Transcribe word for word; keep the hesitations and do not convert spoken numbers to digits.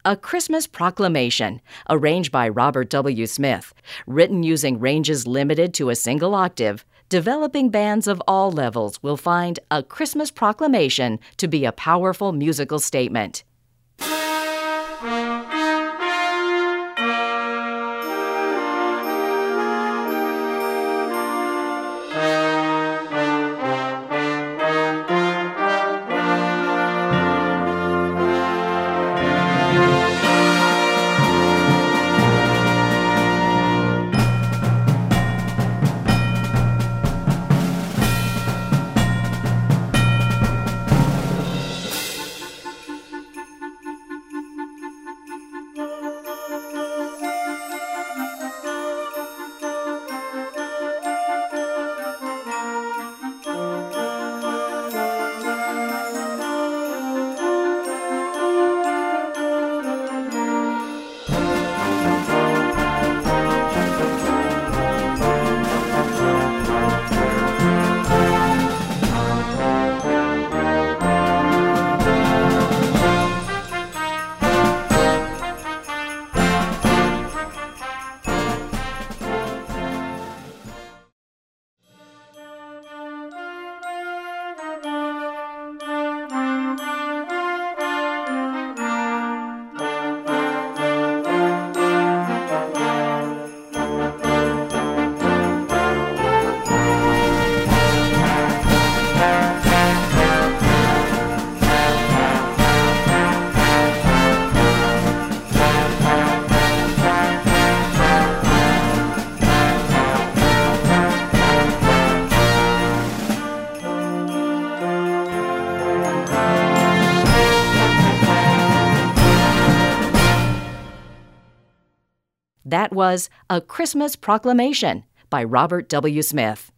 A Christmas Proclamation, arranged by Robert W. Smith, written using ranges limited to a single octave. Developing bands of all levels will find A Christmas Proclamation to be a powerful musical statement. That was A Christmas Proclamation by Robert W. Smith.